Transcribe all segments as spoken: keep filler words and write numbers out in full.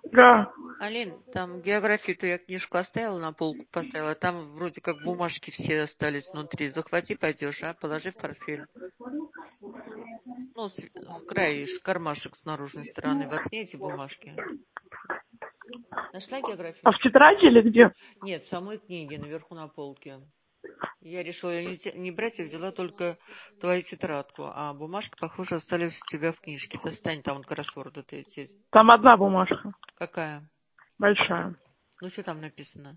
Да. Алин, там географию-то я книжку оставила, на полку поставила, там вроде как бумажки все остались внутри. Захвати, пойдешь, а? Положи в портфель. Ну, с- в край, ш- кармашек с наружной стороны воткни эти бумажки. Нашла А географию? в тетради или где? Нет, в самой книге, наверху на полке. Я решила её не, те- не брать, я взяла только твою тетрадку, а бумажки, похоже, остались у тебя в книжке. Достань, там вот кроссворды эти. Там одна бумажка. Какая? Большая. Ну, что там написано?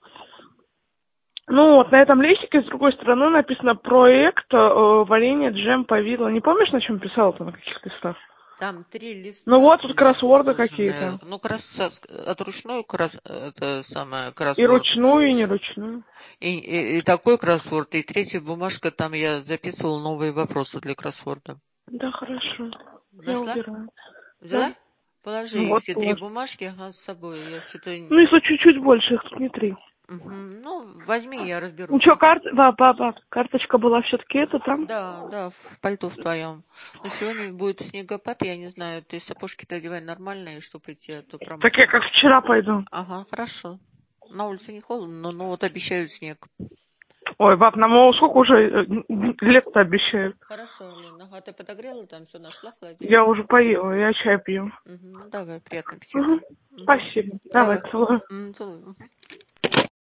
Ну вот на этом листике с другой стороны написано проект э, варенье, джем, повидло. Не помнишь, на чем писал-то, на каких листах? Там три Ну листа вот тут были кроссворды положены. какие-то. Ну, кросс... от ручной кросс... это самое И кроссворд. ручную, и не ручную. И, и, и такой кроссворд. И третья бумажка, там я записывала новые вопросы для кроссворда. Да, хорошо. Я Нашла? убираю. Да. Взяла? Положи Ну их вот, все три вот. бумажки ага, с собой. Я что-то... Ну если чуть-чуть больше, их тут не три. Угу. Ну, возьми, я Ну разберусь, что, ага? карт... да, папа, карточка была все-таки это там? Да, да, в пальто в твоем. Но сегодня будет снегопад, я не знаю, ты сапожки-то одевай нормальные, чтобы идти, а то Так я промокнешь. как вчера пойду. Ага, хорошо. На улице не холодно, но, но вот обещают снег. Ой, баб, нам его сколько уже э, лет-то обещают? Хорошо, Лена. Ага, ты подогрела там, все нашла в Я холодильнике? уже поела, я чай пью. Угу. Ну давай, приятного аппетита. Угу. Угу. Спасибо. Давай, Давай. целую. М, целую. Мгм.